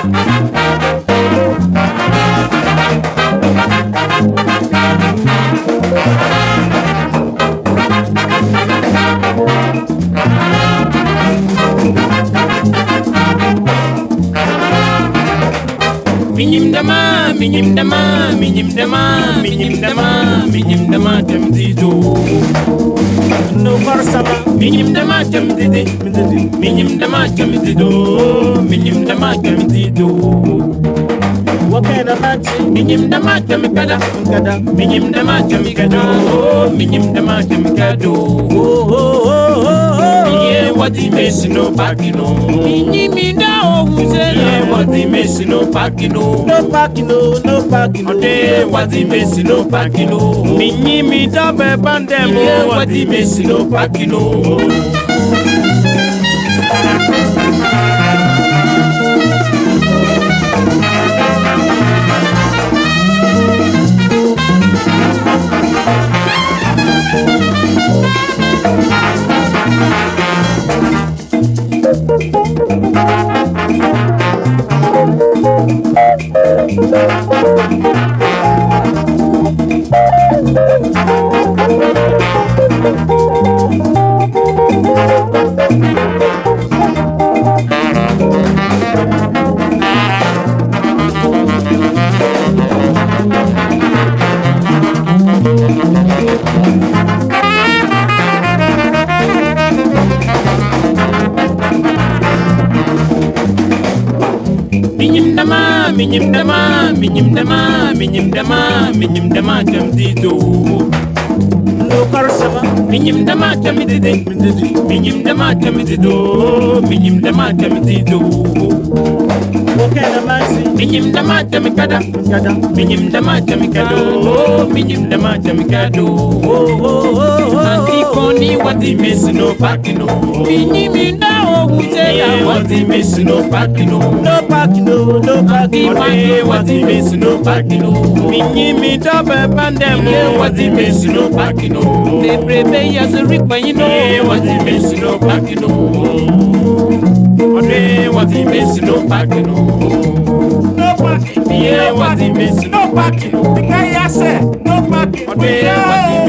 Minim dama, minim dama, minim dama, minim dama, minim dama temdido. No parsama, minim dama temdidi, minim dama temdido, minim dama temdido. Wakena mati, minim dama temkada, minim dama temkado, minim dama temkado. Yeah, what the mess no pakino. Minim da oguze. Yeah, what the mess no pakino. No pakino, no pakino. Ode what the mess no pakino. Minim da be bandemo. Yeah, what the mess no pakino. Minim dama, minim dama, minim dama, minim dama, minim dama temdido. No parsama, minim dama temdidi, minim dama temdido, minim dama temdido. Wakena masi, minim dama temkada, minim dama temkado, minim dama temkado. Anti koni wati miss no pakino. Minim da oguze wati miss no pakino. No pakino, no pakino. Wati miss no pakino. Minim da be bandemo wati miss no pakino. They prepare as a require wati miss no pakino. Ode wati miss no pakino. No pakino. Yeah, wati miss no pakino. The guy said no pakino. Ode wati